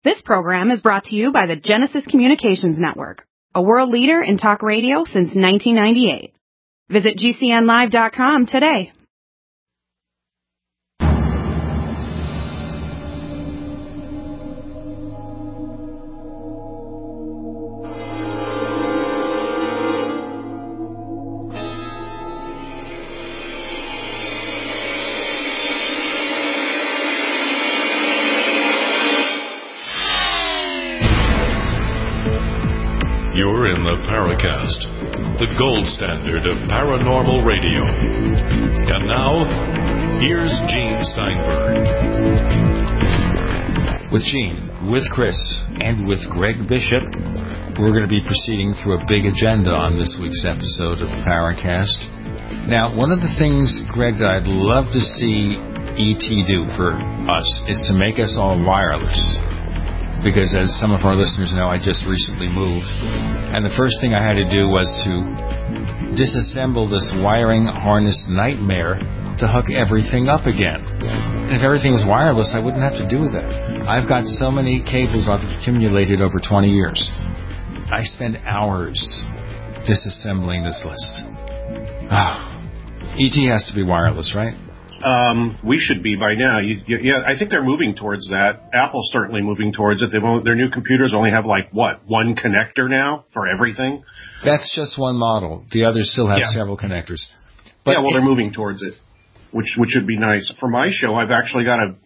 This program is brought to you by the Genesis Communications Network, a world leader in talk radio since 1998. Visit GCNlive.com today. You're in the Paracast, the gold standard of paranormal radio. And now, here's Gene Steinberg. With Gene, with Chris, and with Greg Bishop, we're going to be proceeding through a big agenda on this week's episode of the Paracast. Now, one of the things, Greg, that I'd love to see ET do for us is to make us all wireless. Because as some of our listeners know, I just recently moved. And the first thing I had to do was to disassemble this wiring harness nightmare to hook everything up again. And if everything was wireless, I wouldn't have to do that. I've got so many cables I've accumulated over 20 years. I spend hours disassembling this list. ET has to be wireless, right? We should be by now. Yeah, I think they're moving towards that. Apple's certainly moving towards it. Their new computers only have one connector now for everything. That's just one model. The others still have several connectors. But they're moving towards it, which should be nice. For my show, I've actually got an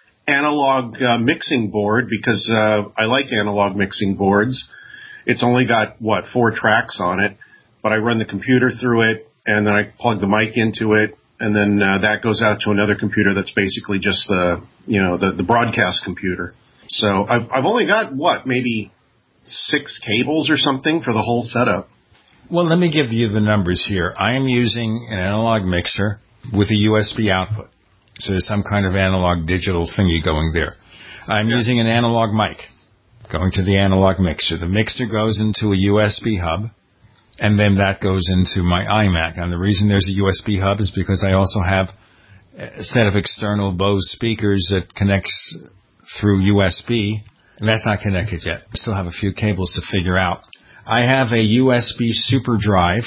analog mixing board because I like analog mixing boards. It's only got 4 tracks on it, but I run the computer through it, and then I plug the mic into it. And then that goes out to another computer that's basically just the broadcast computer. So I've only got, maybe 6 cables or something for the whole setup. Well, let me give you the numbers here. I am using an analog mixer with a USB output. So there's some kind of analog digital thingy going there. I'm using an analog mic going to the analog mixer. The mixer goes into a USB hub. And then that goes into my iMac. And the reason there's a USB hub is because I also have a set of external Bose speakers that connects through USB. And that's not connected yet. I still have a few cables to figure out. I have a USB super drive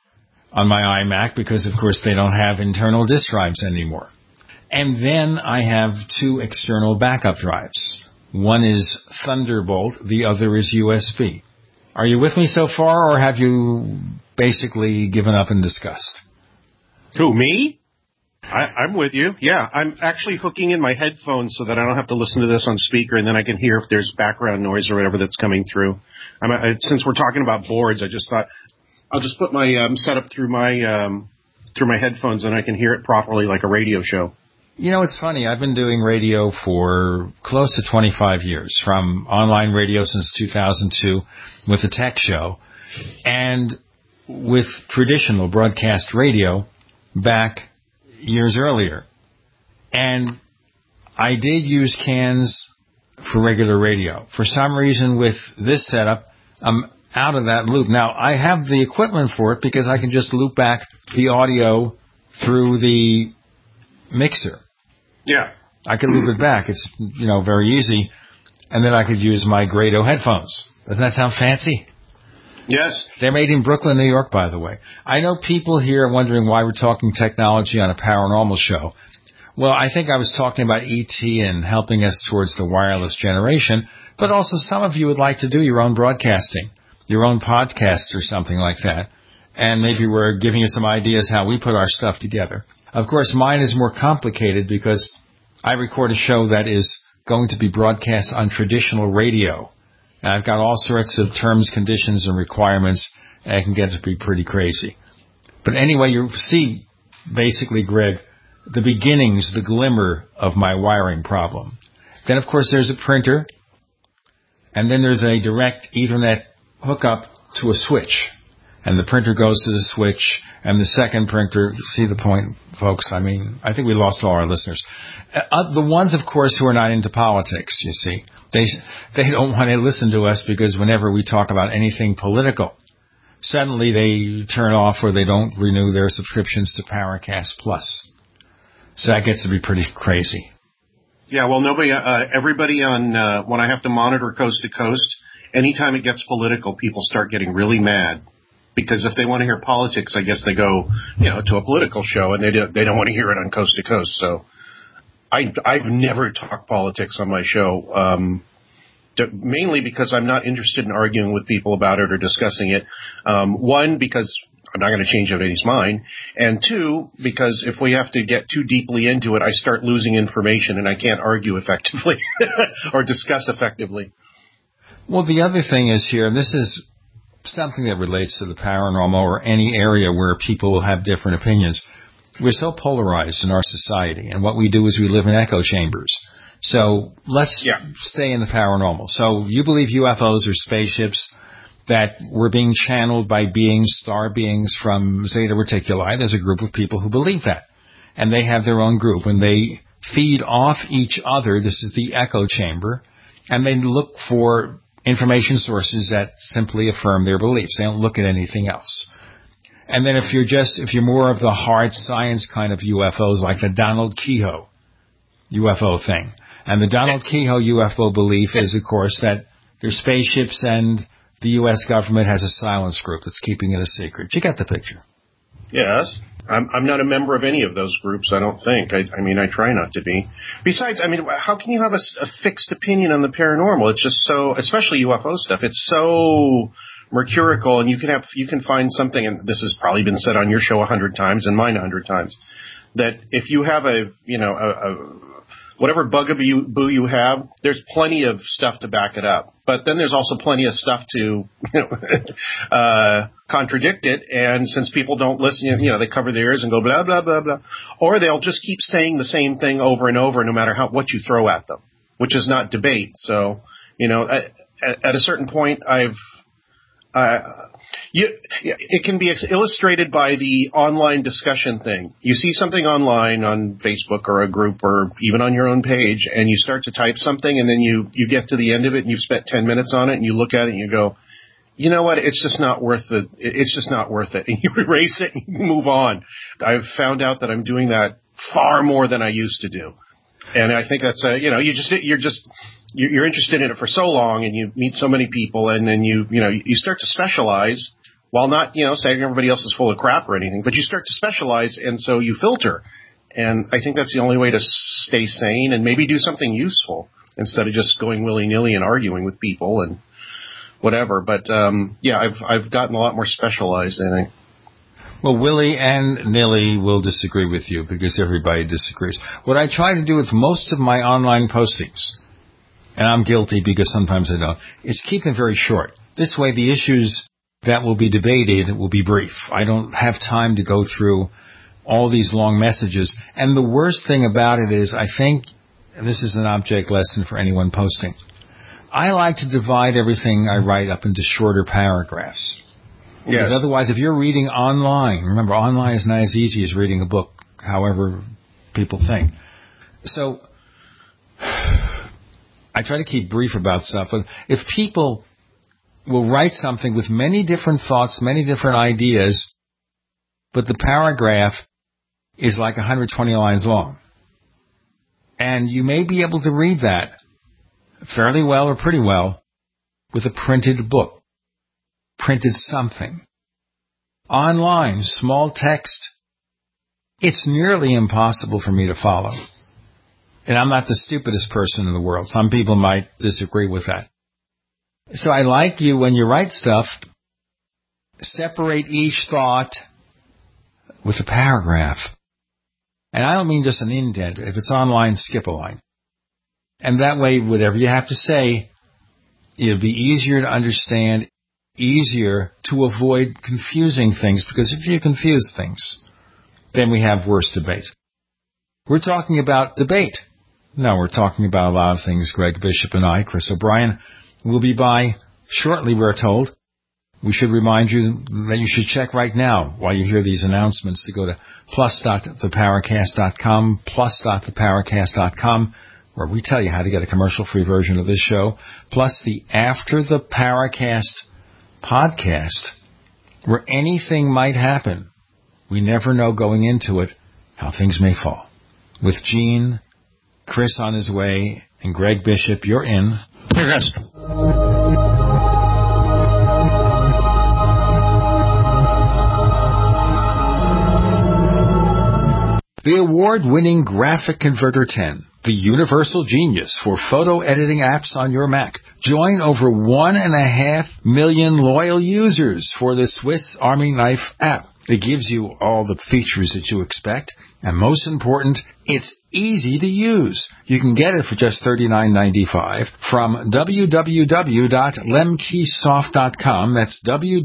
on my iMac because, of course, they don't have internal disk drives anymore. And then I have 2 external backup drives. One is Thunderbolt. The other is USB. Are you with me so far, or have you basically given up in disgust? Who, me? I'm with you. Yeah, I'm actually hooking in my headphones so that I don't have to listen to this on speaker, and then I can hear if there's background noise or whatever that's coming through. Since we're talking about boards, I just thought I'll just put my setup through my headphones, and I can hear it properly like a radio show. You know, it's funny. I've been doing radio for close to 25 years, from online radio since 2002 with the Tech Show, and with traditional broadcast radio back years earlier. And I did use cans for regular radio. For some reason, with this setup, I'm out of that loop. Now, I have the equipment for it because I can just loop back the audio through the mixer. Yeah. I could loop it back. It's, very easy. And then I could use my Grado headphones. Doesn't that sound fancy? Yes. They're made in Brooklyn, New York, by the way. I know people here are wondering why we're talking technology on a paranormal show. Well, I think I was talking about ET and helping us towards the wireless generation, but also some of you would like to do your own broadcasting, your own podcast or something like that. And maybe we're giving you some ideas how we put our stuff together. Of course, mine is more complicated because I record a show that is going to be broadcast on traditional radio. And I've got all sorts of terms, conditions, and requirements, and it can get to be pretty crazy. But anyway, you see, basically, Greg, the beginnings, the glimmer of my wiring problem. Then, of course, there's a printer, and then there's a direct Ethernet hookup to a switch. And the printer goes to the switch, and the second printer, see the point, folks? I think we lost all our listeners. The ones, of course, who are not into politics, you see, they don't want to listen to us because whenever we talk about anything political, suddenly they turn off or they don't renew their subscriptions to Paracast Plus. So that gets to be pretty crazy. Yeah, well, nobody, everybody on, when I have to monitor coast to coast, anytime it gets political, people start getting really mad. Because if they want to hear politics, I guess they go, to a political show, and they don't want to hear it on coast to coast. So I've never talked politics on my show, mainly because I'm not interested in arguing with people about it or discussing it. One, because I'm not going to change anybody's mind. And two, because if we have to get too deeply into it, I start losing information and I can't argue effectively or discuss effectively. Well, the other thing is here, this is something that relates to the paranormal or any area where people will have different opinions. We're so polarized in our society, and what we do is we live in echo chambers. So let's stay in the paranormal. So you believe UFOs are spaceships that were being channeled by star beings from Zeta Reticuli. There's a group of people who believe that. And they have their own group. When they feed off each other, this is the echo chamber, and they look for information sources that simply affirm their beliefs. They don't look at anything else. And then if you're more of the hard science kind of UFOs, like the Donald Kehoe UFO thing. And the Donald Kehoe UFO belief is, of course, that they're spaceships and the U.S. government has a silence group that's keeping it a secret. You got the picture. Yes. I'm not a member of any of those groups, I don't think. I mean, I try not to be. Besides, I mean, how can you have a fixed opinion on the paranormal? It's just so, especially UFO stuff, it's so mercurical, and you can find something, and this has probably been said on your show 100 times and mine 100 times, that if you have whatever bugaboo you have, there's plenty of stuff to back it up. But then there's also plenty of stuff to contradict it. And since people don't listen, they cover their ears and go blah, blah, blah, blah. Or they'll just keep saying the same thing over and over no matter what you throw at them, which is not debate. So, at a certain point, it can be illustrated by the online discussion thing. You see something online on Facebook or a group or even on your own page, and you start to type something, and then you get to the end of it, and you've spent 10 minutes on it, and you look at it, and you go, you know what, it's just not worth it. It's just not worth it. And you erase it and you move on. I've found out that I'm doing that far more than I used to do. And I think that's, you're interested in it for so long, and you meet so many people, and then you start to specialize, while not, saying everybody else is full of crap or anything, but you start to specialize, and so you filter. And I think that's the only way to stay sane and maybe do something useful instead of just going willy-nilly and arguing with people and whatever. But, I've gotten a lot more specialized, I think. Well, Willie and Nilly will disagree with you because everybody disagrees. What I try to do with most of my online postings, and I'm guilty because sometimes I don't, is keep them very short. This way the issues that will be debated will be brief. I don't have time to go through all these long messages. And the worst thing about it is, I think, and this is an object lesson for anyone posting, I like to divide everything I write up into shorter paragraphs. Because otherwise, if you're reading online, remember, online is not as easy as reading a book, however people think. So I try to keep brief about stuff. But if people will write something with many different thoughts, many different ideas, but the paragraph is like 120 lines long, and you may be able to read that fairly well or pretty well with a printed book. Printed something. Online, small text, it's nearly impossible for me to follow. And I'm not the stupidest person in the world. Some people might disagree with that. So I like you, when you write stuff, separate each thought with a paragraph. And I don't mean just an indent. If it's online, skip a line. And that way, whatever you have to say, it'll be easier to understand, easier to avoid confusing things, because if you confuse things, then we have worse debates. We're talking about debate. No, we're talking about a lot of things. Greg Bishop and I, Chris O'Brien, will be by shortly, we're told. We should remind you that you should check right now while you hear these announcements to go to plus.theparacast.com, plus.theparacast.com, where we tell you how to get a commercial-free version of this show, plus the After the Paracast podcast, where anything might happen. We never know going into it how things may fall. With Gene Chris on his way, and Greg Bishop, you're in. Yes. The award-winning Graphic Converter 10, the universal genius for photo editing apps on your Mac. Join over 1.5 million loyal users for the Swiss Army Knife app. It gives you all the features that you expect, and most important, it's easy to use. You can get it for just $39.95 from www.lemkesoft.com. That's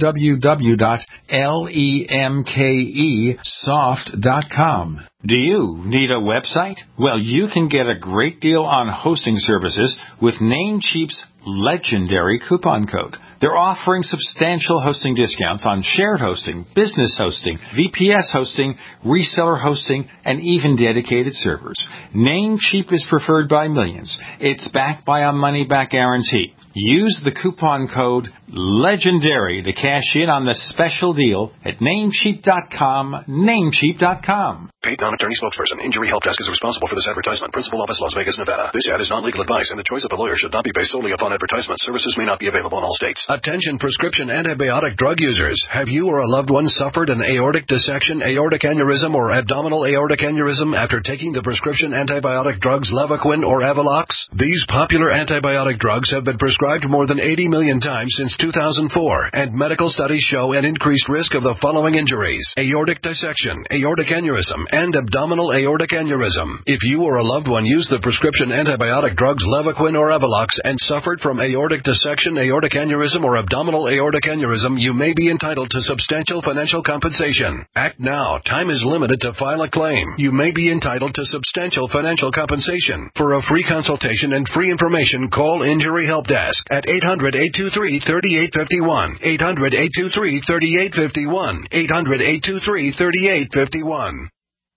www.lemkesoft.com. Do you need a website? Well, you can get a great deal on hosting services with Namecheap's legendary coupon code. They're offering substantial hosting discounts on shared hosting, business hosting, VPS hosting, reseller hosting, and even dedicated servers. Namecheap is preferred by millions. It's backed by a money-back guarantee. Use the coupon code LEGENDARY to cash in on the special deal at Namecheap.com, Namecheap.com. Paid non-attorney spokesperson. Injury Help Desk is responsible for this advertisement. Principal office, Las Vegas, Nevada. This ad is not legal advice, and the choice of a lawyer should not be based solely upon advertisement. Services may not be available in all states. Attention prescription antibiotic drug users. Have you or a loved one suffered an aortic dissection, aortic aneurysm, or abdominal aortic aneurysm after taking the prescription antibiotic drugs Levaquin or Avelox? These popular antibiotic drugs have been prescribed more than 80 million times since 2004, and medical studies show an increased risk of the following injuries: aortic dissection, aortic aneurysm, and abdominal aortic aneurysm. If you or a loved one used the prescription antibiotic drugs Levaquin or Avelox and suffered from aortic dissection, aortic aneurysm, or abdominal aortic aneurysm, you may be entitled to substantial financial compensation. Act now. Time is limited to file a claim. You may be entitled to substantial financial compensation. For a free consultation and free information, call Injury Help Desk at 800-823-3851, 800-823-3851, 800-823-3851.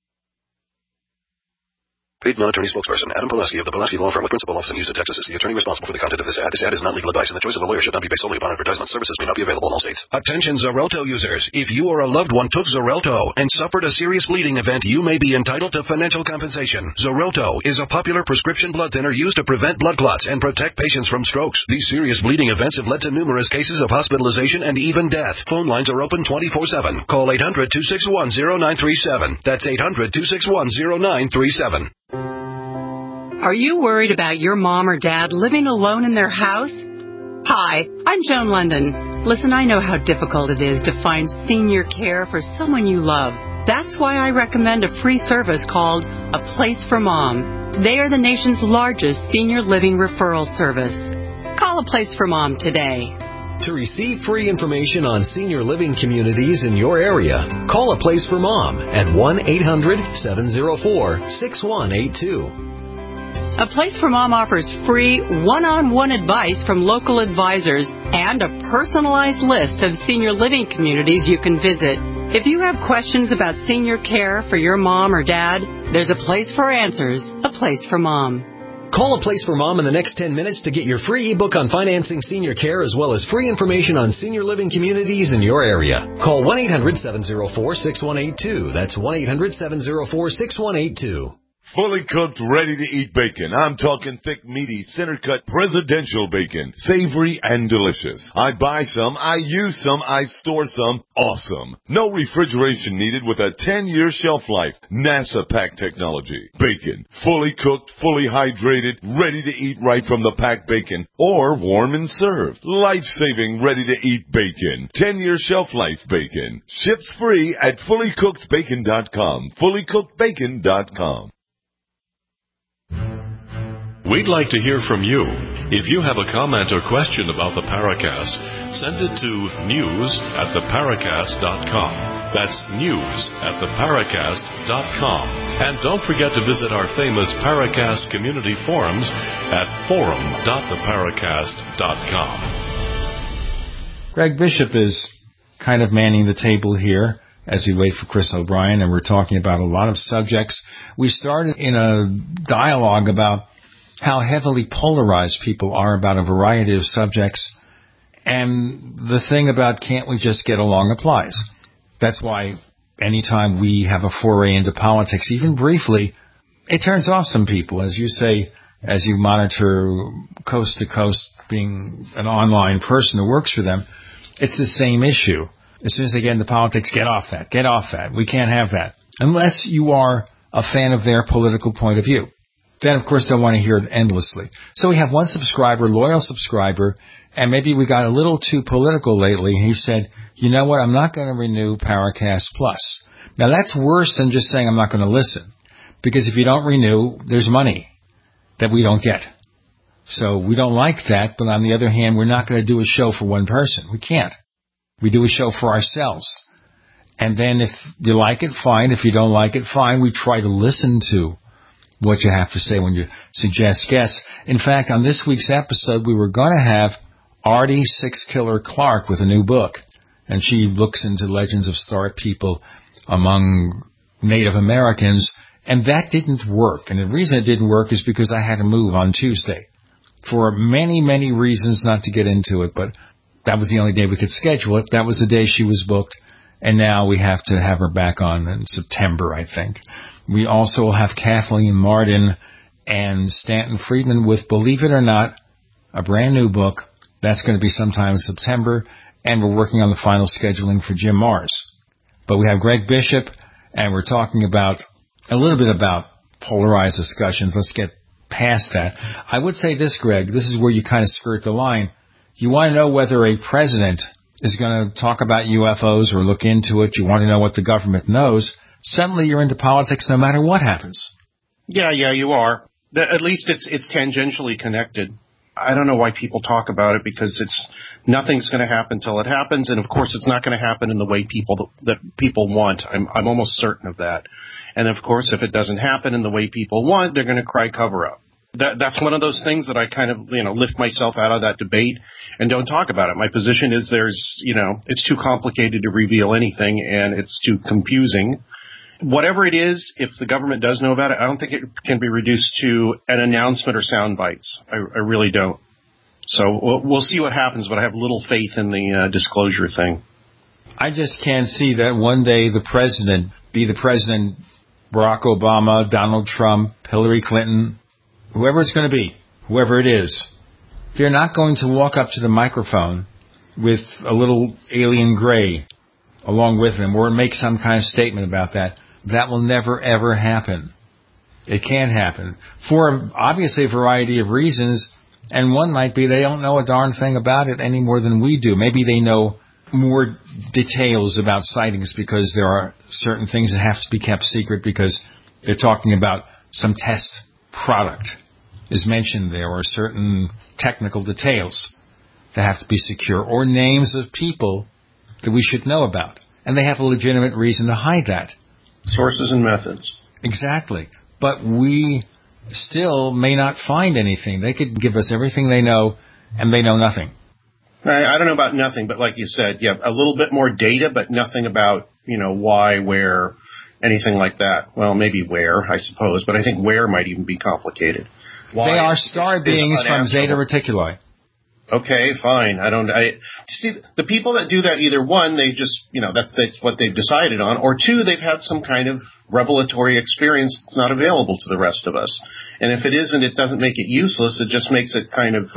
Paid non-attorney spokesperson Adam Pulaski of the Pulaski Law Firm with principal office in Houston, Texas is the attorney responsible for the content of this ad. This ad is not legal advice, and the choice of a lawyer should not be based solely upon advertisement. Services may not be available in all states. Attention Xarelto users. If you or a loved one took Xarelto and suffered a serious bleeding event, you may be entitled to financial compensation. Xarelto is a popular prescription blood thinner used to prevent blood clots and protect patients from strokes. These serious bleeding events have led to numerous cases of hospitalization and even death. Phone lines are open 24/7. Call 800-261-0937. That's 800-261-0937. Are you worried about your mom or dad living alone in their house? Hi, I'm Joan London. Listen, I know how difficult it is to find senior care for someone you love. That's why I recommend a free service called A Place for Mom. They are the nation's largest senior living referral service. Call A Place for Mom today. To receive free information on senior living communities in your area, call A Place for Mom at 1-800-704-6182. A Place for Mom offers free one-on-one advice from local advisors and a personalized list of senior living communities you can visit. If you have questions about senior care for your mom or dad, there's a place for answers, A Place for Mom. Call A Place for Mom in the next 10 minutes to get your free ebook on financing senior care as well as free information on senior living communities in your area. Call 1-800-704-6182. That's 1-800-704-6182. Fully cooked, ready-to-eat bacon. I'm talking thick, meaty, center-cut, presidential bacon. Savory and delicious. I buy some, I use some, I store some. Awesome. No refrigeration needed with a 10-year shelf life. NASA pack technology. Bacon. Fully cooked, fully hydrated, ready to eat right from the packed bacon. Or warm and served. Life-saving, ready-to-eat bacon. 10-year shelf life bacon. Ships free at fullycookedbacon.com. Fullycookedbacon.com. We'd like to hear from you. If you have a comment or question about the Paracast, send it to news@theparacast.com. That's news@theparacast.com. And don't forget to visit our famous Paracast community forums at forum.theparacast.com. Greg Bishop is kind of manning the table here as we wait for Chris O'Brien, and we're talking about a lot of subjects. We started in a dialogue about how heavily polarized people are about a variety of subjects, and the thing about can't we just get along applies. That's why anytime we have a foray into politics, even briefly, it turns off some people, as you say, as you monitor coast to coast, being an online person who works for them. It's the same issue. As soon as they get into politics, get off that. Get off that. We can't have that. Unless you are a fan of their political point of view. Then, of course, they'll want to hear it endlessly. So we have one subscriber, loyal subscriber, and maybe we got a little too political lately. He said, you know what, I'm not going to renew Paracast Plus. Now, that's worse than just saying I'm not going to listen. Because if you don't renew, there's money that we don't get. So we don't like that, but on the other hand, we're not going to do a show for one person. We can't. We do a show for ourselves. And then if you like it, fine. If you don't like it, fine. We try to listen to what you have to say when you suggest guests. In fact, on this week's episode, we were going to have Artie Six Killer Clark with a new book. And she looks into legends of star people among Native Americans. And that didn't work. And the reason it didn't work is because I had to move on Tuesday. For many, many reasons, not to get into it, but that was the only day we could schedule it. That was the day she was booked. And now we have to have her back on in September, I think. We also have Kathleen Martin and Stanton Friedman with, believe it or not, a brand new book. That's going to be sometime in September. And we're working on the final scheduling for Jim Mars. But we have Greg Bishop, and we're talking about a little bit about polarized discussions. Let's get past that. I would say this, Greg, this is where you kind of skirt the line. You want to know whether a president is going to talk about UFOs or look into it. You want to know what the government knows. Suddenly you're into politics no matter what happens. Yeah, you are. At least it's tangentially connected. I don't know why people talk about it, because nothing's going to happen till it happens, and of course it's not going to happen in the way that people want. I'm almost certain of that. And of course, if it doesn't happen in the way people want, they're going to cry cover up. That's one of those things that I kind of, lift myself out of that debate and don't talk about it. My position is it's too complicated to reveal anything, and it's too confusing. Whatever it is, if the government does know about it, I don't think it can be reduced to an announcement or sound bites. I really don't. So we'll see what happens, but I have little faith in the disclosure thing. I just can't see that one day the president, be the president, Barack Obama, Donald Trump, Hillary Clinton, whoever it's going to be, whoever it is, they're not going to walk up to the microphone with a little alien gray along with them or make some kind of statement about that. That will never, ever happen. It can't happen. For obviously a variety of reasons, and one might be they don't know a darn thing about it any more than we do. Maybe they know more details about sightings because there are certain things that have to be kept secret because they're talking about some test product is mentioned there, or certain technical details that have to be secure, or names of people that we should know about. And they have a legitimate reason to hide that. Sources and methods. Exactly. But we still may not find anything. They could give us everything they know, and they know nothing. I don't know about nothing, but like you said, yeah, a little bit more data, but nothing about, why, where, anything like that. Well, maybe where, I suppose, but I think where might even be complicated. Why they are star beings from Zeta Reticuli. Okay, fine. See, the people that do that, either one, they just, that's what they've decided on, or two, they've had some kind of revelatory experience that's not available to the rest of us. And if it isn't, it doesn't make it useless. It just makes it kind of,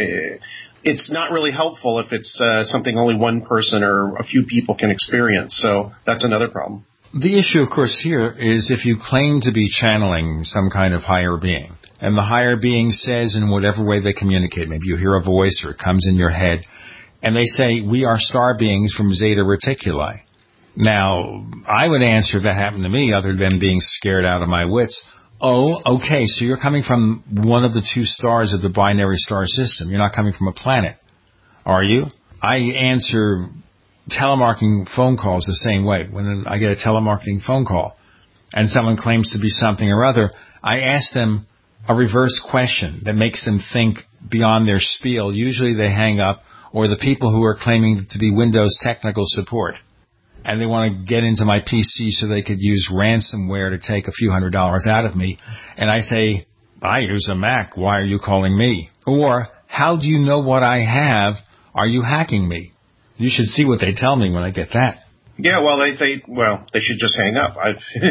it's not really helpful if it's something only one person or a few people can experience. So that's another problem. The issue, of course, here is if you claim to be channeling some kind of higher being, and the higher being says in whatever way they communicate, maybe you hear a voice or it comes in your head, and they say, we are star beings from Zeta Reticuli. Now, I would answer if that happened to me, other than being scared out of my wits. Oh, okay, so you're coming from one of the two stars of the binary star system. You're not coming from a planet, are you? I answer telemarketing phone calls the same way. When I get a telemarketing phone call and someone claims to be something or other, I ask them a reverse question that makes them think beyond their spiel. Usually they hang up, or the people who are claiming to be Windows technical support, and they want to get into my PC so they could use ransomware to take a few $100s out of me. And I say, I use a Mac. Why are you calling me? Or, how do you know what I have? Are you hacking me? You should see what they tell me when I get that. Yeah, well, they should just hang up.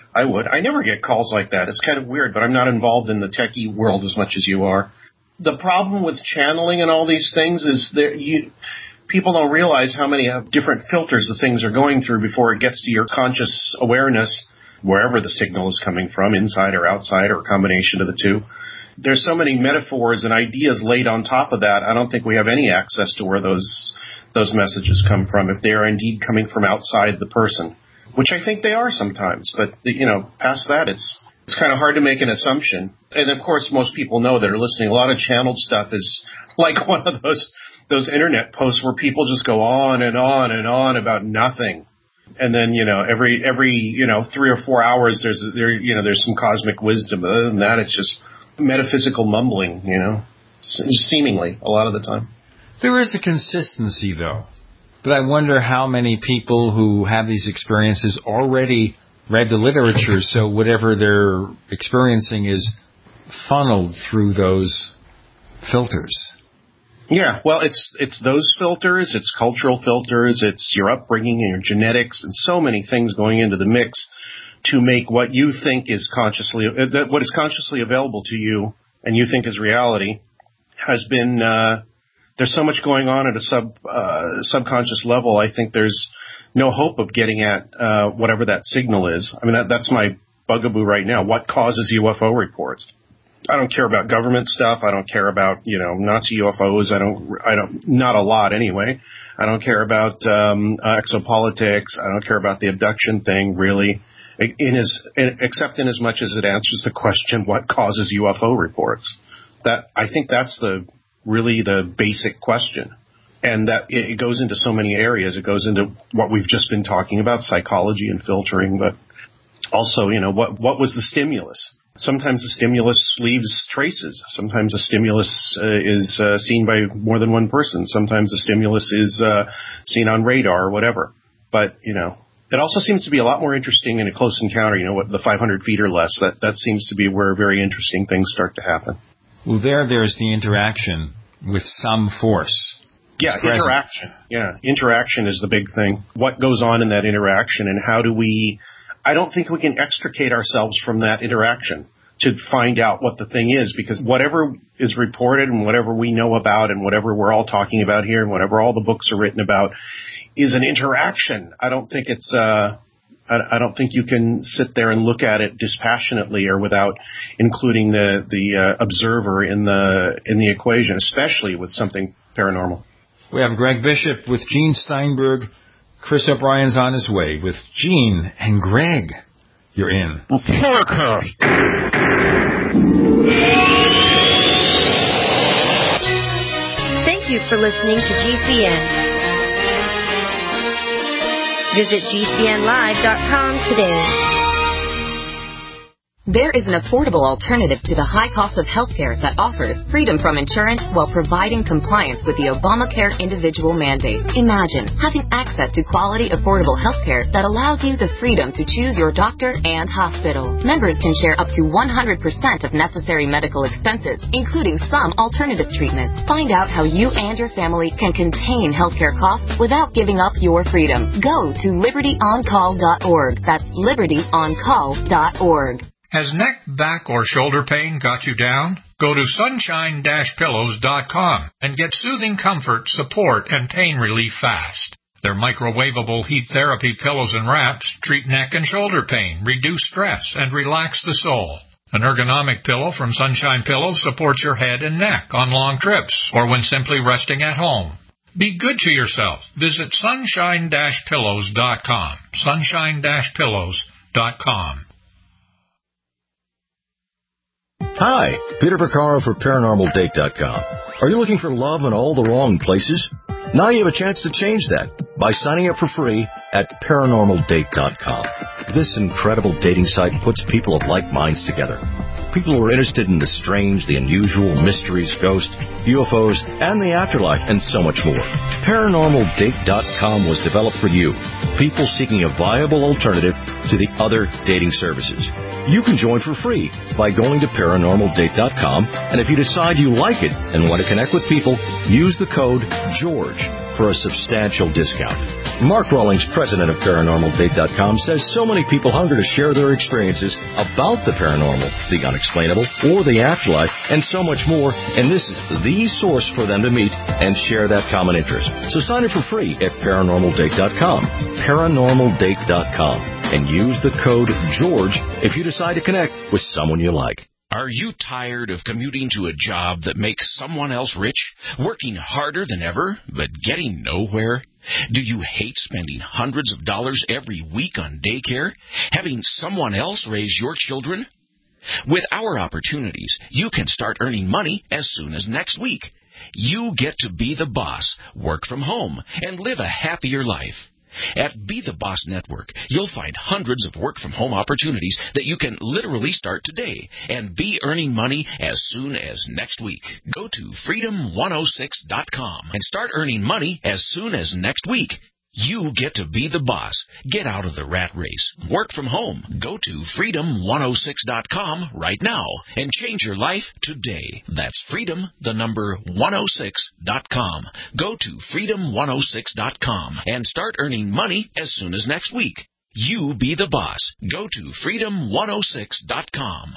I would. I never get calls like that. It's kind of weird, but I'm not involved in the techie world as much as you are. The problem with channeling and all these things is people don't realize how many different filters the things are going through before it gets to your conscious awareness, wherever the signal is coming from, inside or outside, or a combination of the two. There's so many metaphors and ideas laid on top of that, I don't think we have any access to where those messages come from, if they are indeed coming from outside the person, which I think they are sometimes. But, past that, it's kind of hard to make an assumption. And, of course, most people know that are listening. A lot of channeled stuff is like one of those internet posts where people just go on and on and on about nothing. And then, every 3 or 4 hours there's some cosmic wisdom. Other than that, it's just metaphysical mumbling, seemingly a lot of the time. There is a consistency, though. But I wonder how many people who have these experiences already read the literature, so whatever they're experiencing is funneled through those filters. Yeah, well, it's those filters, it's cultural filters, it's your upbringing and your genetics, and so many things going into the mix to make what you think is what is consciously available to you and you think is reality has been. There's so much going on at a subconscious level. I think there's no hope of getting at whatever that signal is. I mean, that's my bugaboo right now. What causes UFO reports? I don't care about government stuff. I don't care about, Nazi UFOs. I don't, not a lot anyway. I don't care about exopolitics. I don't care about the abduction thing, really, except in as much as it answers the question, what causes UFO reports? I think that's really the basic question. And that it goes into so many areas. It goes into what we've just been talking about, psychology and filtering, but also, what was the stimulus? Sometimes the stimulus leaves traces. Sometimes the stimulus is seen by more than one person. Sometimes the stimulus is seen on radar or whatever. But, it also seems to be a lot more interesting in a close encounter, what the 500 feet or less. That seems to be where very interesting things start to happen. Well, there's the interaction with some force. Yeah, interaction. Yeah, interaction is the big thing. What goes on in that interaction, and how do we... I don't think we can extricate ourselves from that interaction to find out what the thing is, because whatever is reported and whatever we know about and whatever we're all talking about here and whatever all the books are written about is an interaction. I don't think it's... I don't think you can sit there and look at it dispassionately or without including the observer in the equation, especially with something paranormal. We have Greg Bishop with Gene Steinberg. Chris O'Brien's on his way with Gene and Greg. You're in. Thank you for listening to GCN. Visit GCNlive.com today. There is an affordable alternative to the high cost of healthcare that offers freedom from insurance while providing compliance with the Obamacare individual mandate. Imagine having access to quality, affordable healthcare that allows you the freedom to choose your doctor and hospital. Members can share up to 100% of necessary medical expenses, including some alternative treatments. Find out how you and your family can contain healthcare costs without giving up your freedom. Go to libertyoncall.org. That's libertyoncall.org. Has neck, back, or shoulder pain got you down? Go to sunshine-pillows.com and get soothing comfort, support, and pain relief fast. Their microwavable heat therapy pillows and wraps treat neck and shoulder pain, reduce stress, and relax the soul. An ergonomic pillow from Sunshine Pillows supports your head and neck on long trips or when simply resting at home. Be good to yourself. Visit sunshine-pillows.com. Sunshine-pillows.com. Hi, Peter Vaccaro for ParanormalDate.com. Are you looking for love in all the wrong places? Now you have a chance to change that by signing up for free at ParanormalDate.com. This incredible dating site puts people of like minds together. People who are interested in the strange, the unusual, mysteries, ghosts, UFOs, and the afterlife, and so much more. ParanormalDate.com was developed for you, people seeking a viable alternative to the other dating services. You can join for free by going to ParanormalDate.com, and if you decide you like it and want to connect with people, use the code GEORGE for a substantial discount. Mark Rawlings, president of ParanormalDate.com, says so many people hunger to share their experiences about the paranormal, the unexplainable, or the afterlife, and so much more, and this is the source for them to meet and share that common interest. So sign up for free at ParanormalDate.com, ParanormalDate.com, and use the code GEORGE if you decide to connect with someone you like. Are you tired of commuting to a job that makes someone else rich, working harder than ever, but getting nowhere? Do you hate spending hundreds of dollars every week on daycare, having someone else raise your children? With our opportunities, you can start earning money as soon as next week. You get to be the boss, work from home, and live a happier life. At Be the Boss Network, you'll find hundreds of work-from-home opportunities that you can literally start today and be earning money as soon as next week. Go to freedom106.com and start earning money as soon as next week. You get to be the boss. Get out of the rat race. Work from home. Go to freedom106.com right now and change your life today. That's freedom106.com. Go to freedom106.com and start earning money as soon as next week. You be the boss. Go to freedom106.com.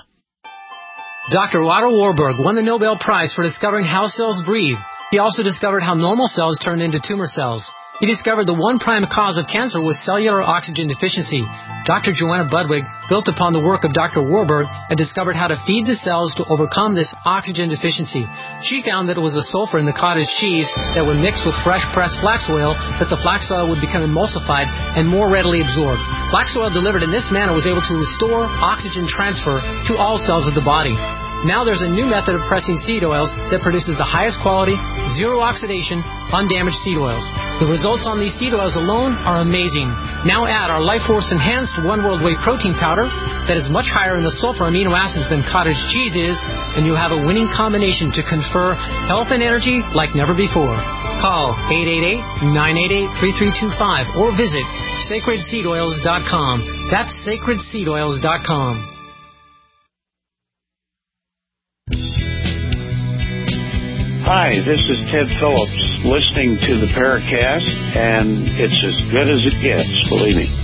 Dr. Otto Warburg won the Nobel Prize for discovering how cells breathe. He also discovered how normal cells turn into tumor cells. He discovered the one prime cause of cancer was cellular oxygen deficiency. Dr. Joanna Budwig built upon the work of Dr. Warburg and discovered how to feed the cells to overcome this oxygen deficiency. She found that it was the sulfur in the cottage cheese that when mixed with fresh pressed flax oil that the flax oil would become emulsified and more readily absorbed. Flax oil delivered in this manner was able to restore oxygen transfer to all cells of the body. Now there's a new method of pressing seed oils that produces the highest quality, zero oxidation, undamaged seed oils. The results on these seed oils alone are amazing. Now add our Life Force Enhanced One World Whey Protein Powder that is much higher in the sulfur amino acids than cottage cheese is, and you'll have a winning combination to confer health and energy like never before. Call 888-988-3325 or visit sacredseedoils.com. That's sacredseedoils.com. Hi, this is Ted Phillips listening to the Paracast, and it's as good as it gets, believe me.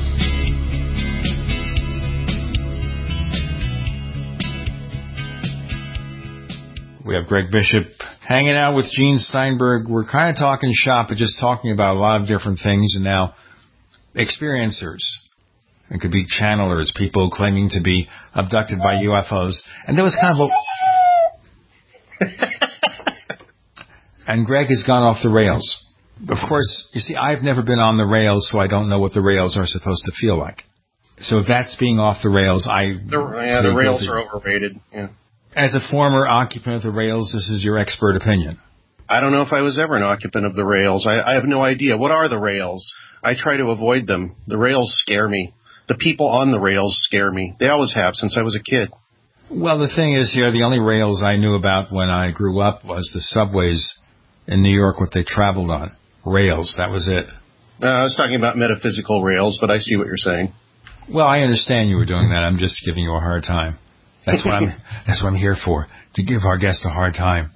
We have Greg Bishop hanging out with Gene Steinberg. We're kind of talking shop, but just talking about a lot of different things, and now experiencers. It could be channelers, people claiming to be abducted by UFOs. And there was kind of a... And Greg has gone off the rails. Of course, you see, I've never been on the rails, so I don't know what the rails are supposed to feel like. So if that's being off the rails, the rails are overrated. Yeah. As a former occupant of the rails, this is your expert opinion. I don't know if I was ever an occupant of the rails. I have no idea. What are the rails? I try to avoid them. The rails scare me. The people on the rails scare me. They always have since I was a kid. Well, the thing is here, the only rails I knew about when I grew up was the subways in New York, what they traveled on. Rails, that was it. I was talking about metaphysical rails, but I see what you're saying. Well, I understand you were doing that. I'm just giving you a hard time. That's what I'm here for, to give our guest a hard time.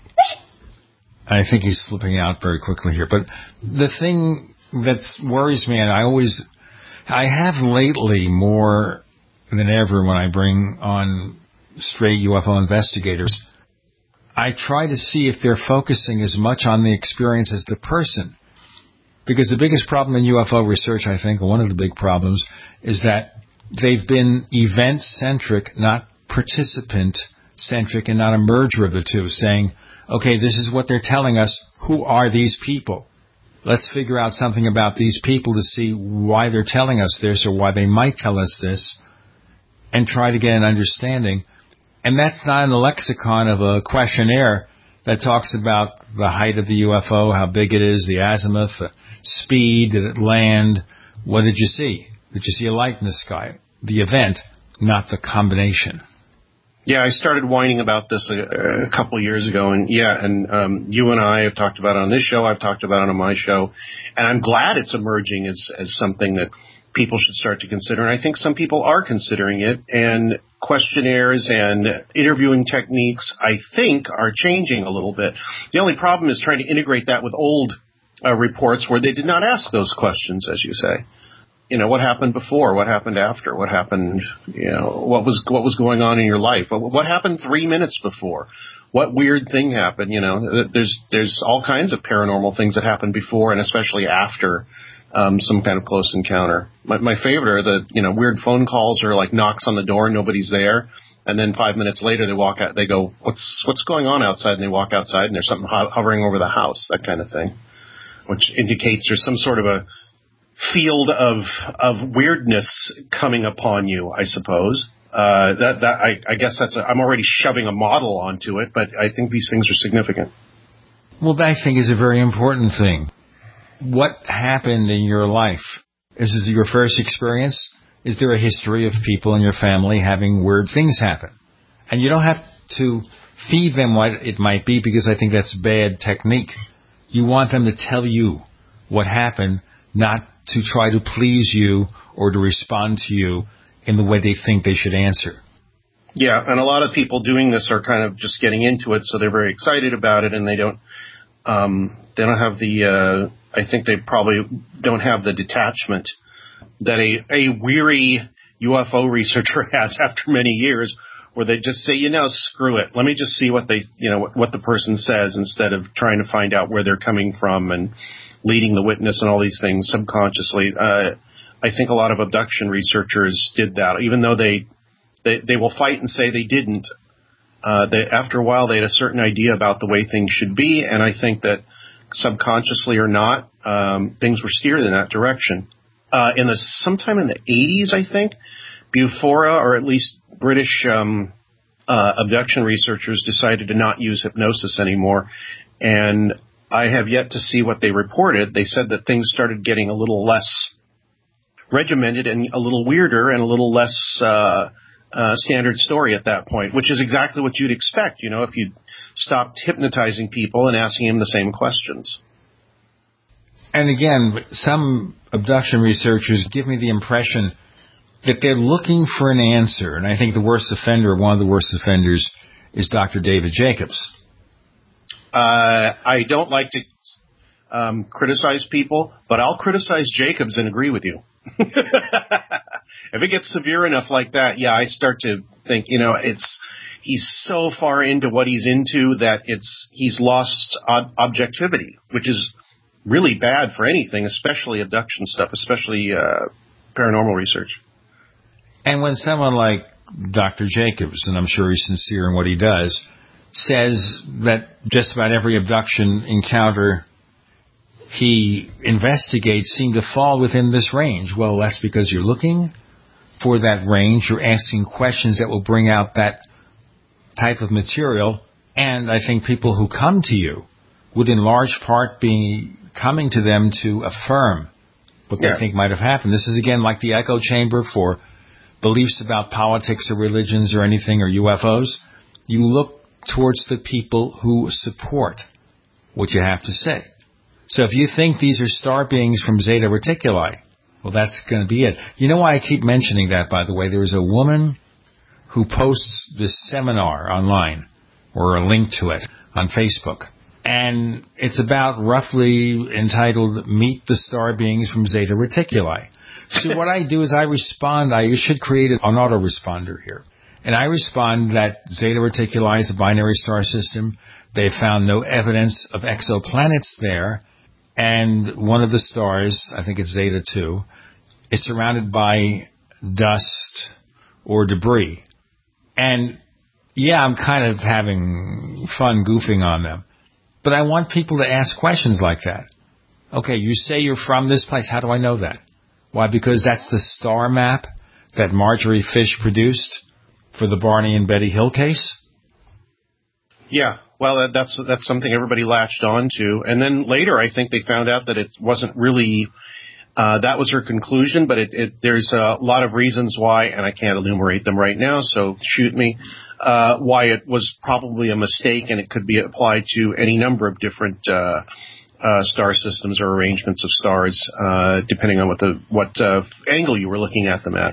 I think he's slipping out very quickly here. But the thing that worries me, and I have lately more than ever when I bring on straight UFO investigators, I try to see if they're focusing as much on the experience as the person. Because the biggest problem in UFO research, I think, one of the big problems, is that they've been event-centric, not participant-centric, and not a merger of the two, saying, okay, this is what they're telling us. Who are these people? Let's figure out something about these people to see why they're telling us this or why they might tell us this, and try to get an understanding. And that's not in the lexicon of a questionnaire that talks about the height of the UFO, how big it is, the azimuth, the speed, did it land, what did you see? Did you see a light in the sky? The event, not the combination. Yeah, I started whining about this a couple of years ago, and you and I have talked about it on this show, I've talked about it on my show, and I'm glad it's emerging as something that people should start to consider, and I think some people are considering it, and questionnaires and interviewing techniques, I think, are changing a little bit. The only problem is trying to integrate that with old reports where they did not ask those questions, as you say. What happened before? What happened after? What happened? What was going on in your life? What happened 3 minutes before? What weird thing happened? There's all kinds of paranormal things that happen before and especially after some kind of close encounter. My favorite are the weird phone calls or like knocks on the door, nobody's there, and then 5 minutes later they walk out. They go, "What's going on outside?" And they walk outside and there's something hovering over the house. That kind of thing, which indicates there's some sort of a field of weirdness coming upon you, I suppose. I guess I'm already shoving a model onto it, but I think these things are significant. Well, that I think is a very important thing. What happened in your life? Is this your first experience? Is there a history of people in your family having weird things happen? And you don't have to feed them what it might be, because I think that's bad technique. You want them to tell you what happened, not to try to please you or to respond to you in the way they think they should answer. Yeah, and a lot of people doing this are kind of just getting into it, so they're very excited about it, and they don't have the, I think they probably don't have the detachment that a weary UFO researcher has after many years, where they just say, screw it. Let me just see what what the person says, instead of trying to find out where they're coming from and leading the witness and all these things subconsciously. I think a lot of abduction researchers did that, even though they will fight and say they didn't. After a while, they had a certain idea about the way things should be, and I think that subconsciously or not, things were steered in that direction. Sometime in the 80s, I think, Bufora, or at least British abduction researchers, decided to not use hypnosis anymore, and I have yet to see what they reported. They said that things started getting a little less regimented and a little weirder and a little less standard story at that point, which is exactly what you'd expect, if you stopped hypnotizing people and asking them the same questions. And again, some abduction researchers give me the impression that they're looking for an answer, and I think one of the worst offenders, is Dr. David Jacobs. I don't like to criticize people, but I'll criticize Jacobs and agree with you. If it gets severe enough like that, I start to think, he's so far into what he's into that he's lost objectivity, which is really bad for anything, especially abduction stuff, especially paranormal research. And when someone like Dr. Jacobs, and I'm sure he's sincere in what he does, says that just about every abduction encounter he investigates seem to fall within this range. Well, that's because you're looking for that range. You're asking questions that will bring out that type of material. And I think people who come to you would in large part be coming to them to affirm what they think might have happened. This is, again, like the echo chamber for beliefs about politics or religions or anything or UFOs. You look towards the people who support what you have to say. So if you think these are star beings from Zeta Reticuli, well, that's going to be it. You know why I keep mentioning that, by the way? There is a woman who posts this seminar online, or a link to it, on Facebook. And it's about roughly entitled, Meet the Star Beings from Zeta Reticuli. So what I do is I respond. I should create an autoresponder here. And I respond that Zeta Reticuli is a binary star system. They found no evidence of exoplanets there. And one of the stars, I think it's Zeta 2, is surrounded by dust or debris. And, I'm kind of having fun goofing on them. But I want people to ask questions like that. Okay, you say you're from this place. How do I know that? Why? Because that's the star map that Marjorie Fish produced for the Barney and Betty Hill case? Yeah, well, that's something everybody latched on to. And then later, I think they found out that it wasn't really, that was her conclusion, but there's a lot of reasons why, and I can't enumerate them right now, so shoot me, why it was probably a mistake, and it could be applied to any number of different star systems or arrangements of stars, depending on what angle you were looking at them at.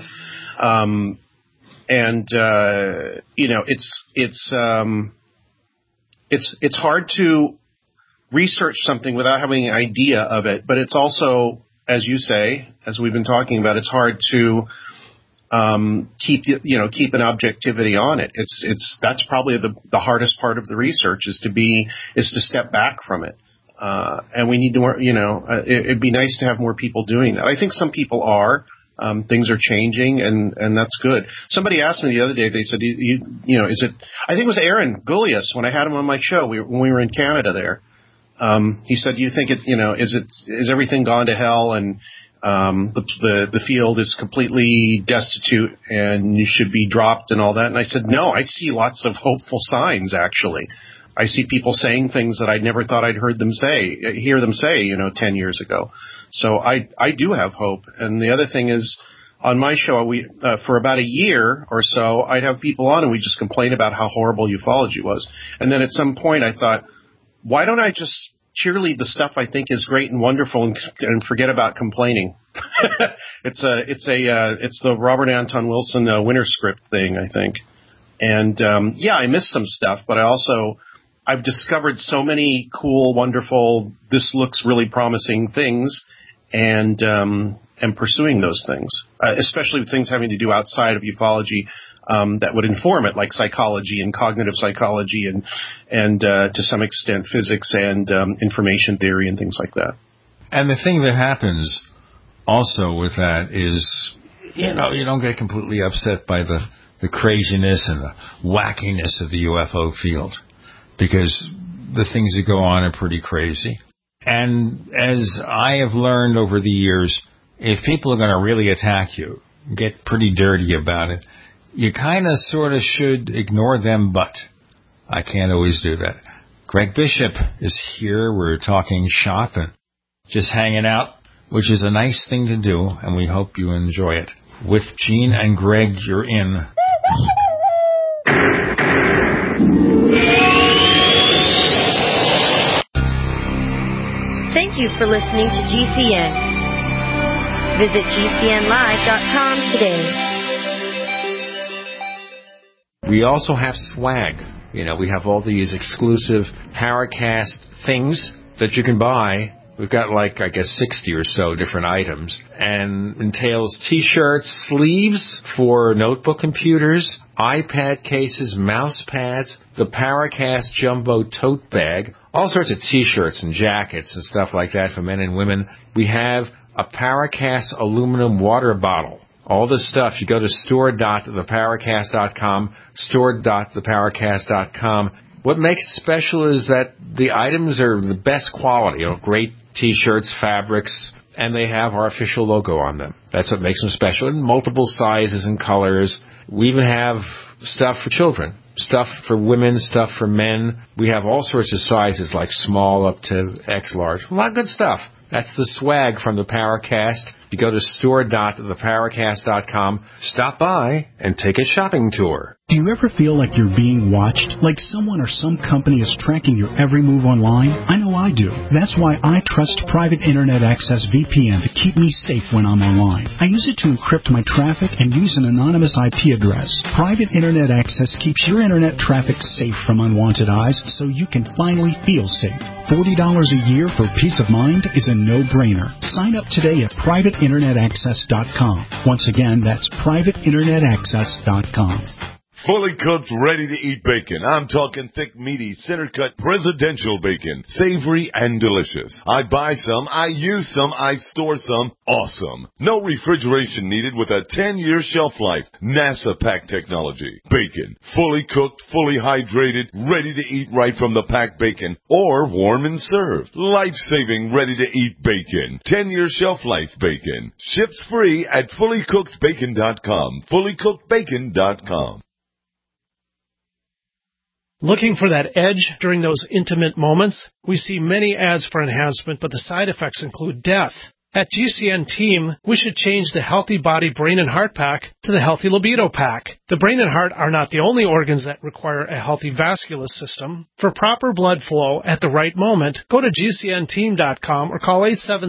It's hard to research something without having an idea of it. But it's also, as you say, as we've been talking about, it's hard to keep an objectivity on it. That's probably the hardest part of the research is to step back from it. And we need to, it'd be nice to have more people doing that. I think some people are. Things are changing, and that's good. Somebody asked me the other day. They said, is it? I think it was Aaron Gullius when I had him on my show. When we were in Canada there. He said, "Do you think is everything gone to hell and the field is completely destitute and you should be dropped and all that?" And I said, "No, I see lots of hopeful signs. Actually, I see people saying things that I never thought I'd hear them say 10 years ago. So I do have hope. And the other thing is, on my show, for about a year or so, I'd have people on and we'd just complain about how horrible ufology was. And then at some point I thought, why don't I just cheerlead the stuff I think is great and wonderful and forget about complaining? It's the Robert Anton Wilson winter script thing, I think. And I missed some stuff, but I've discovered so many cool, wonderful, this looks really promising things, and pursuing those things, especially with things having to do outside of ufology that would inform it, like psychology and cognitive psychology and to some extent physics and information theory and things like that. And the thing that happens also with that is, you don't get completely upset by the craziness and the wackiness of the UFO field, because the things that go on are pretty crazy. And as I have learned over the years, if people are going to really attack you, get pretty dirty about it, you kind of sort of should ignore them, but I can't always do that. Greg Bishop is here. We're talking shop and just hanging out, which is a nice thing to do, and we hope you enjoy it. With Gene and Greg, you're in. Thank you for listening to GCN. Visit GCNlive.com today. We also have swag. We have all these exclusive Paracast things that you can buy. We've got 60 or so different items, and entails T-shirts, sleeves for notebook computers, iPad cases, mouse pads, the Paracast Jumbo tote bag, all sorts of T-shirts and jackets and stuff like that for men and women. We have a Paracast aluminum water bottle. All this stuff, you go to store.theparacast.com, store.theparacast.com. What makes it special is that the items are the best quality, great T-shirts, fabrics, and they have our official logo on them. That's what makes them special, in multiple sizes and colors. We even have stuff for children, stuff for women, stuff for men. We have all sorts of sizes, like small up to X large. A lot of good stuff. That's the swag from the Paracast. You go to store.theparacast.com, stop by, and take a shopping tour. Do you ever feel like you're being watched? Like someone or some company is tracking your every move online? I know I do. That's why I trust Private Internet Access VPN to keep me safe when I'm online. I use it to encrypt my traffic and use an anonymous IP address. Private Internet Access keeps your internet traffic safe from unwanted eyes so you can finally feel safe. $40 a year for peace of mind is a no-brainer. Sign up today at privateinternetaccess.com. Once again, that's privateinternetaccess.com. Fully cooked, ready-to-eat bacon. I'm talking thick, meaty, center-cut presidential bacon. Savory and delicious. I buy some, I use some, I store some. Awesome. No refrigeration needed with a 10-year shelf life. NASA pack technology. Bacon. Fully cooked, fully hydrated, ready to eat right from the packed bacon. Or warm and served. Life-saving, ready-to-eat bacon. 10-year shelf life bacon. Ships free at fullycookedbacon.com. Fullycookedbacon.com. Looking for that edge during those intimate moments? We see many ads for enhancement, but the side effects include death. At GCN Team, we should change the Healthy Body Brain and Heart Pack to the Healthy Libido Pack. The brain and heart are not the only organs that require a healthy vascular system. For proper blood flow at the right moment, go to GCNteam.com or call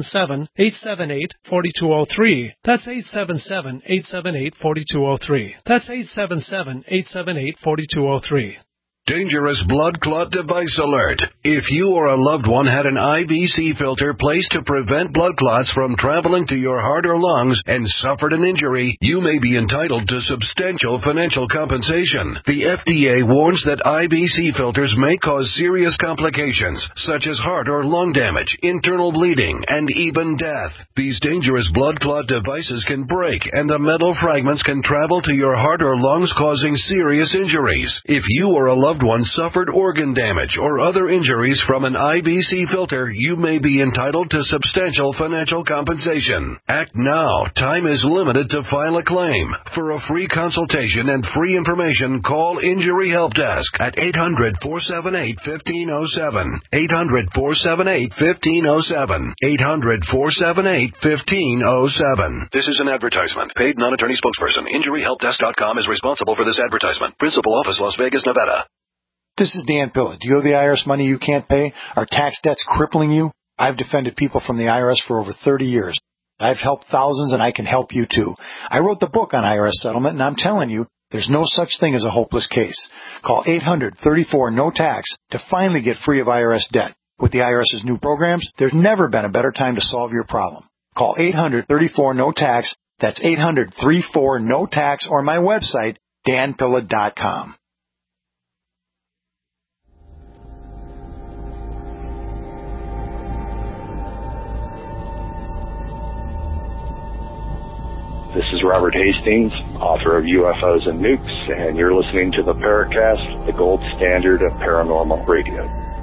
877-878-4203. That's 877-878-4203. That's 877-878-4203. Dangerous blood clot device alert. If you or a loved one had an IVC filter placed to prevent blood clots from traveling to your heart or lungs and suffered an injury, you may be entitled to substantial financial compensation. The FDA warns that IVC filters may cause serious complications, such as heart or lung damage, internal bleeding, and even death. These dangerous blood clot devices can break, and the metal fragments can travel to your heart or lungs, causing serious injuries. If you or a loved one suffered organ damage or other injuries from an IVC filter, you may be entitled to substantial financial compensation. Act now. Time is limited to file a claim. For a free consultation and free information, call Injury Help Desk at 800-478-1507. 800-478-1507. 800-478-1507. This is an advertisement. Paid non-attorney spokesperson. InjuryHelpDesk.com is responsible for this advertisement. Principal office, Las Vegas, Nevada. This is Dan Pilla. Do you owe the IRS money you can't pay? Are tax debts crippling you? I've defended people from the IRS for over 30 years. I've helped thousands, and I can help you too. I wrote the book on IRS settlement, and I'm telling you, there's no such thing as a hopeless case. Call 800-34-NO-TAX to finally get free of IRS debt. With the IRS's new programs, there's never been a better time to solve your problem. Call 800-34-NO-TAX. That's 800-34-NO-TAX, or my website, danpilla.com. This is Robert Hastings, author of UFOs and Nukes, and you're listening to the Paracast, the gold standard of paranormal radio.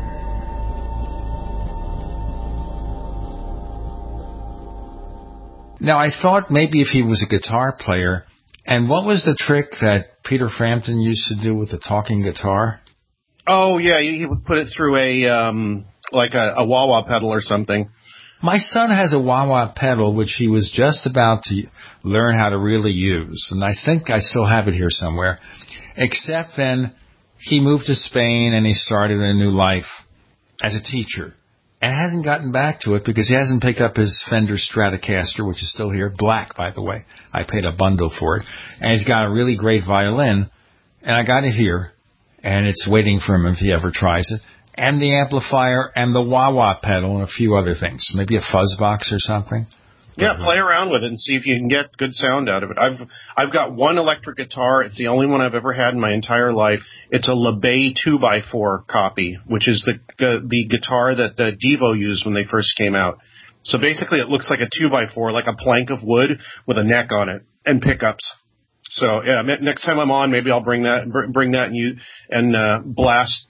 Now, I thought maybe if he was a guitar player, and what was the trick that Peter Frampton used to do with the talking guitar? Oh, yeah, he would put it through a wah-wah pedal or something. My son has a wah-wah pedal, which he was just about to learn how to really use, and I think I still have it here somewhere, except then he moved to Spain and he started a new life as a teacher, and hasn't gotten back to it because he hasn't picked up his Fender Stratocaster, which is still here, black, by the way. I paid a bundle for it, and he's got a really great violin, and I got it here, and it's waiting for him if he ever tries it. And the amplifier and the wah-wah pedal and a few other things. Maybe a fuzz box or something. Yeah, play around with it and see if you can get good sound out of it. I've got one electric guitar. It's the only one I've ever had in my entire life. It's a LeBay 2x4 copy, which is the guitar that the Devo used when they first came out. So basically it looks like a 2x4, like a plank of wood with a neck on it and pickups. So yeah, next time I'm on, maybe I'll bring that and blast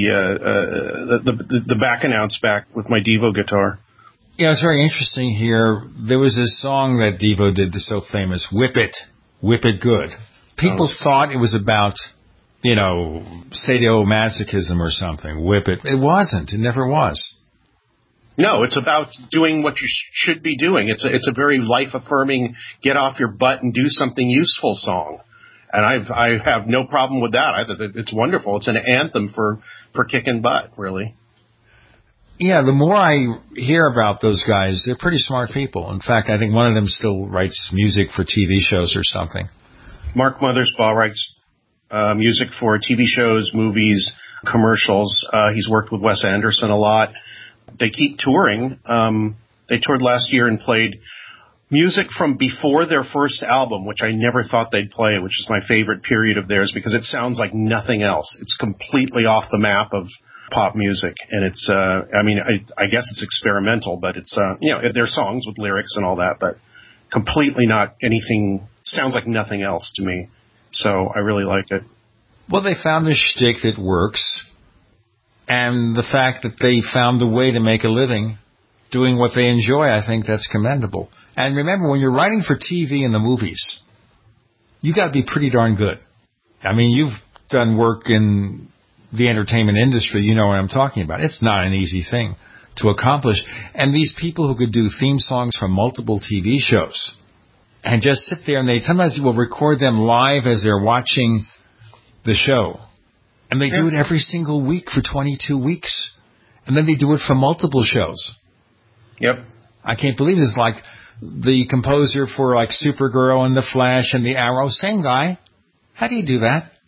the back announce back with my Devo guitar. Yeah, it's very interesting here. There was this song that Devo did, the so famous Whip It Good. People thought it was about, sadomasochism or something. Whip it. It wasn't. It never was. No, it's about doing what you should be doing. It's a very life-affirming, get off your butt and do something useful song. And I have no problem with that. I think it's wonderful. It's an anthem for kicking butt, really. Yeah, the more I hear about those guys, they're pretty smart people. In fact, I think one of them still writes music for TV shows or something. Mark Mothersbaugh writes music for TV shows, movies, commercials. He's worked with Wes Anderson a lot. They keep touring. They toured last year and played music from before their first album, which I never thought they'd play, which is my favorite period of theirs because it sounds like nothing else. It's completely off the map of pop music, and it's I guess it's experimental, but it's they're songs with lyrics and all that, but completely not anything. Sounds like nothing else to me. So I really like it. Well, they found a shtick that works, and the fact that they found a way to make a living doing what they enjoy, I think that's commendable. And remember, when you're writing for TV and the movies, you got to be pretty darn good. I mean, you've done work in the entertainment industry, you know what I'm talking about. It's not an easy thing to accomplish. And these people who could do theme songs for multiple TV shows and just sit there, and they sometimes will record them live as they're watching the show. And they do it every single week for 22 weeks. And then they do it for multiple shows. Yep. I can't believe it's like the composer for like Supergirl and The Flash and The Arrow. Same guy. How do you do that?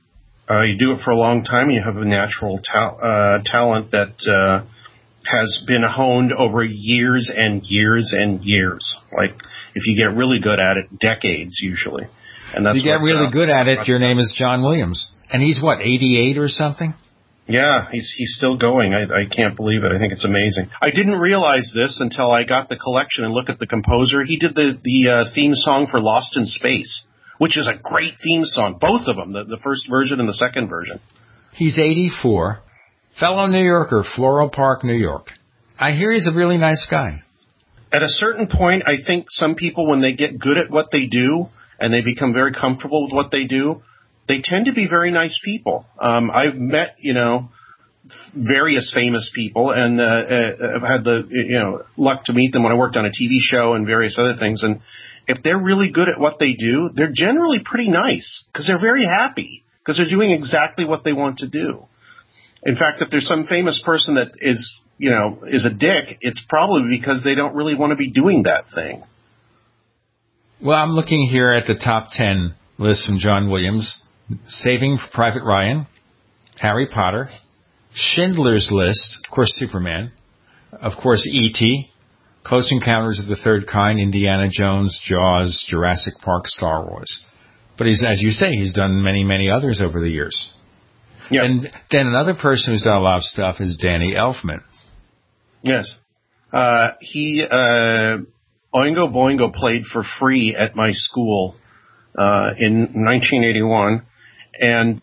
You do it for a long time. You have a natural talent that has been honed over years and years and years. Like, if you get really good at it, decades usually. And that's if you get really good at it, your name is John Williams. And he's, 88 or something? Yeah, he's still going. I can't believe it. I think it's amazing. I didn't realize this until I got the collection and looked at the composer. He did the theme song for Lost in Space, which is a great theme song. Both of them, the first version and the second version. He's 84. Fellow New Yorker, Floral Park, New York. I hear he's a really nice guy. At a certain point, I think some people, when they get good at what they do and they become very comfortable with what they do, they tend to be very nice people. I've met, various famous people, and I've had the luck to meet them when I worked on a TV show and various other things. And if they're really good at what they do, they're generally pretty nice because they're very happy because they're doing exactly what they want to do. In fact, if there's some famous person that is a dick, it's probably because they don't really want to be doing that thing. Well, I'm looking here at the top 10 list from John Williams. Saving Private Ryan, Harry Potter, Schindler's List, of course Superman, of course E.T., Close Encounters of the Third Kind, Indiana Jones, Jaws, Jurassic Park, Star Wars. But he's, as you say, he's done many, many others over the years. Yeah. And then another person who's done a lot of stuff is Danny Elfman. Yes. He Oingo Boingo played for free at my school in 1981. And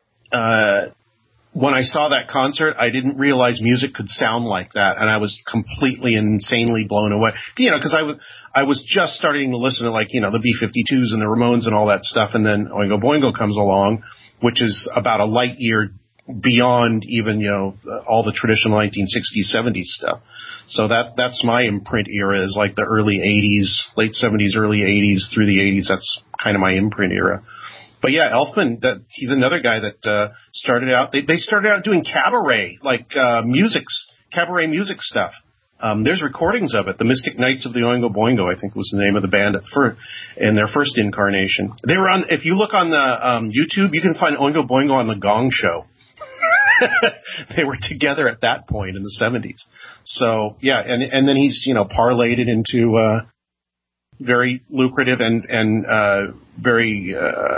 when I saw that concert, I didn't realize music could sound like that, and I was completely insanely blown away. Because I was just starting to listen to the B-52s and the Ramones and all that stuff, and then Oingo Boingo comes along, which is about a light year beyond even all the traditional 1960s, 70s stuff. So that's my imprint era, is like the early 80s, late 70s, early 80s through the 80s. That's kind of my imprint era. But yeah, Elfman, he's another guy that started out. They started out doing cabaret, cabaret music stuff. There's recordings of it. The Mystic Knights of the Oingo Boingo, I think, was the name of the band in their first incarnation. They were on. If you look on the YouTube, you can find Oingo Boingo on the Gong Show. They were together at that point in the 70s. So yeah, and then he's parlayed it into very lucrative and very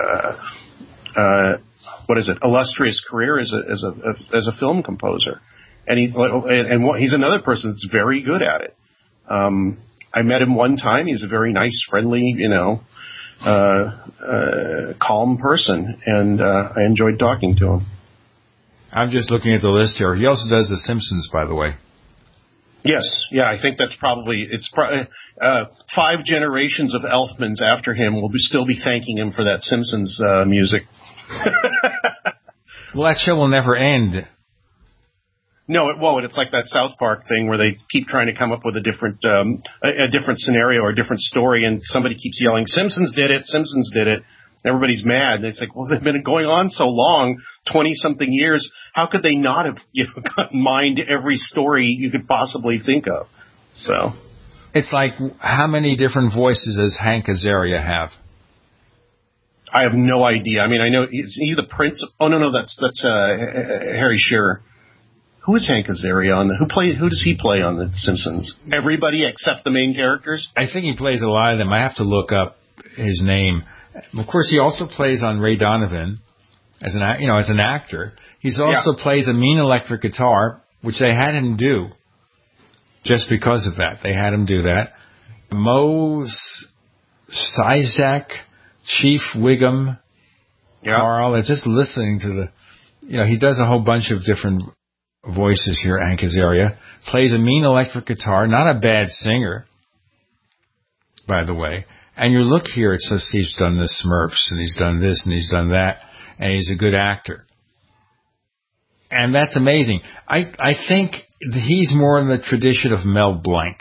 illustrious career as a film composer. And he's another person that's very good at it. I met him one time. He's a very nice, friendly, calm person, and I enjoyed talking to him. I'm just looking at the list here. He also does The Simpsons, by the way. Yes, yeah, I think that's probably 5 generations of Elfmans after him will still be thanking him for that Simpsons music. Well, that show will never end. No, it won't. It's like that South Park thing where they keep trying to come up with a different scenario or a different story, and somebody keeps yelling, "Simpsons did it! Simpsons did it!" Everybody's mad, and it's like, well, they've been going on so long, 20-something years. How could they not have mined every story you could possibly think of? So it's like, how many different voices does Hank Azaria have? I have no idea. I mean, I know he's the prince. Oh no, that's Harry Shearer. Who is Hank Azaria on who does he play on The Simpsons? Everybody except the main characters? I think he plays a lot of them. I have to look up his name. Of course, he also plays on Ray Donovan as an actor. He's also plays a mean electric guitar, which they had him do just because of that. They had him do that. Mo Sizak, Chief Wiggum, Carl. Just listening to he does a whole bunch of different voices here. Hank Azaria plays a mean electric guitar, not a bad singer, by the way. And you look here, it says he's done the Smurfs, and he's done this, and he's done that, and he's a good actor. And that's amazing. I think he's more in the tradition of Mel Blanc.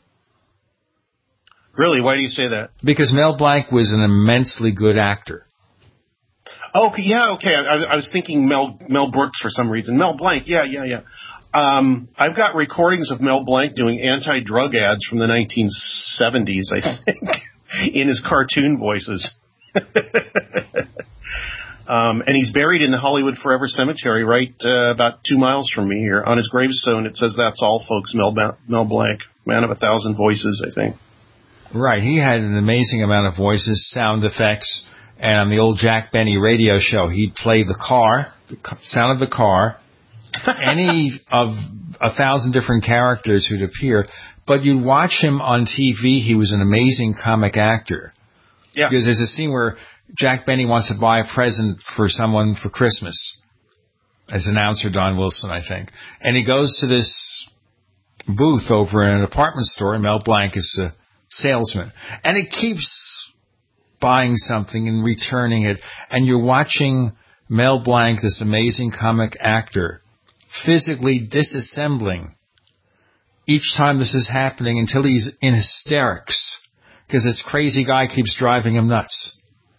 Really? Why do you say that? Because Mel Blanc was an immensely good actor. Oh, yeah, okay. I was thinking Mel Brooks for some reason. Mel Blanc, yeah. I've got recordings of Mel Blanc doing anti-drug ads from the 1970s, I think. In his cartoon voices. And he's buried in the Hollywood Forever Cemetery right about 2 miles from me here. On his gravestone, it says, "That's all, folks, Mel Blanc, man of 1,000 voices," I think. Right. He had an amazing amount of voices, sound effects, and on the old Jack Benny radio show, he'd play the car, the sound of the car, any of 1,000 different characters who'd appear. But you'd watch him on TV, he was an amazing comic actor. Yeah. Because there's a scene where Jack Benny wants to buy a present for someone for Christmas, as announcer Don Wilson, I think. And he goes to this booth over in an apartment store, and Mel Blanc is a salesman. And it keeps buying something and returning it. And you're watching Mel Blanc, this amazing comic actor, physically disassembling each time this is happening until he's in hysterics because this crazy guy keeps driving him nuts.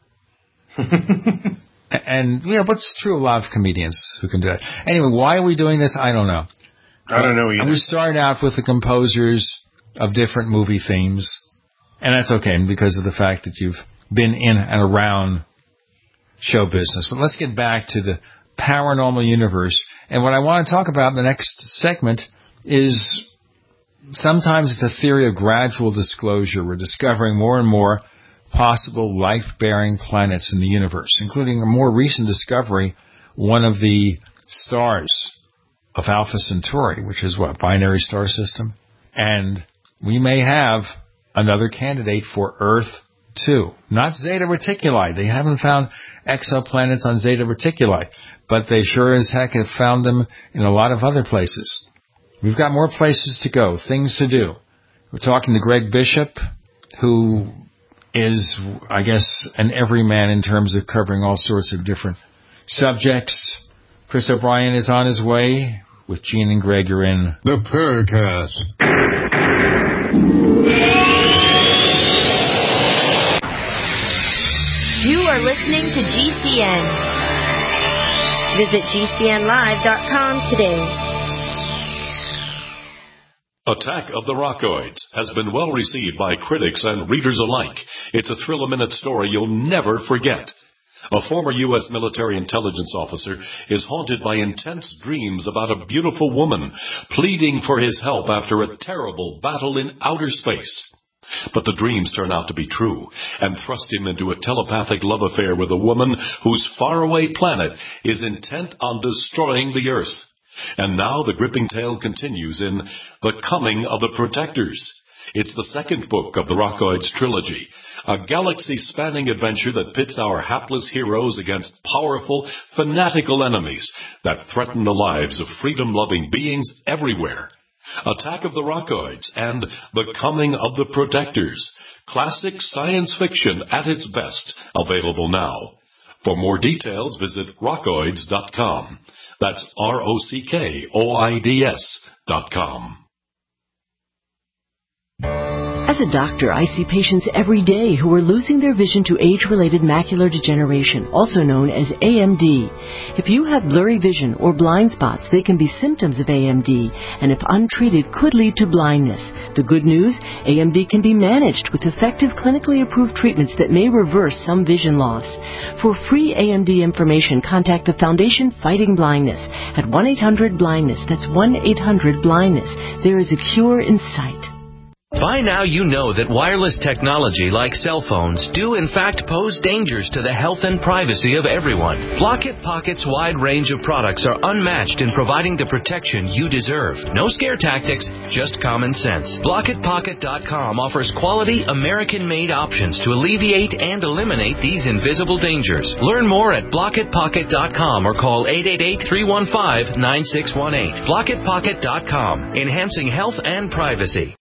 And, but it's true of a lot of comedians who can do that. Anyway, why are we doing this? I don't know. I don't know either. We started out with the composers of different movie themes, and that's okay because of the fact that you've been in and around show business. But let's get back to the paranormal universe. And what I want to talk about in the next segment is sometimes it's a theory of gradual disclosure. We're discovering more and more possible life-bearing planets in the universe, including a more recent discovery, one of the stars of Alpha Centauri, which is binary star system. And we may have another candidate for Earth 2. Not Zeta Reticuli. They haven't found exoplanets on Zeta Reticuli, but they sure as heck have found them in a lot of other places. We've got more places to go, things to do. We're talking to Greg Bishop, who is, I guess, an everyman in terms of covering all sorts of different subjects. Chris O'Brien is on his way with Gene and Greg. You're in the Paracast. You are listening to GCN. Visit GCNlive.com today. Attack of the Rockoids has been well received by critics and readers alike. It's a thrill-a-minute story you'll never forget. A former U.S. military intelligence officer is haunted by intense dreams about a beautiful woman pleading for his help after a terrible battle in outer space. But the dreams turn out to be true and thrust him into a telepathic love affair with a woman whose faraway planet is intent on destroying the Earth. And now the gripping tale continues in The Coming of the Protectors. It's the second book of the Rockoids trilogy, a galaxy-spanning adventure that pits our hapless heroes against powerful, fanatical enemies that threaten the lives of freedom-loving beings everywhere. Attack of the Rockoids and The Coming of the Protectors. Classic science fiction at its best, available now. For more details, visit rockoids.com. That's ROCKOIDS.com. As a doctor, I see patients every day who are losing their vision to age-related macular degeneration, also known as AMD. If you have blurry vision or blind spots, they can be symptoms of AMD, and if untreated, could lead to blindness. The good news, AMD can be managed with effective clinically approved treatments that may reverse some vision loss. For free AMD information, contact the Foundation Fighting Blindness at 1-800-BLINDNESS. That's 1-800-BLINDNESS. There is a cure in sight. By now you know that wireless technology like cell phones do in fact pose dangers to the health and privacy of everyone. Blockit Pocket's wide range of products are unmatched in providing the protection you deserve. No scare tactics, just common sense. BlockitPocket.com offers quality American-made options to alleviate and eliminate these invisible dangers. Learn more at BlockitPocket.com or call 888-315-9618. BlockitPocket.com, enhancing health and privacy.